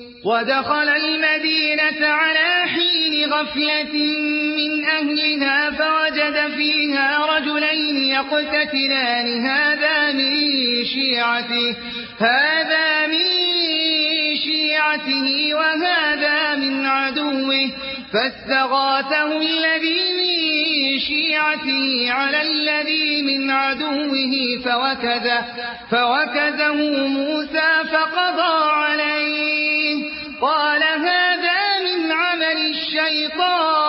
ودخل المدينة على حين غفلة من أهلها فوجد فيها رجلين يقتتلان هذا من شيعته وهذا من عدوه فاستغاثه الذي من شيعته على الذي من عدوه فوكزه موسى فقضى عليه قال هذا من عمل الشيطان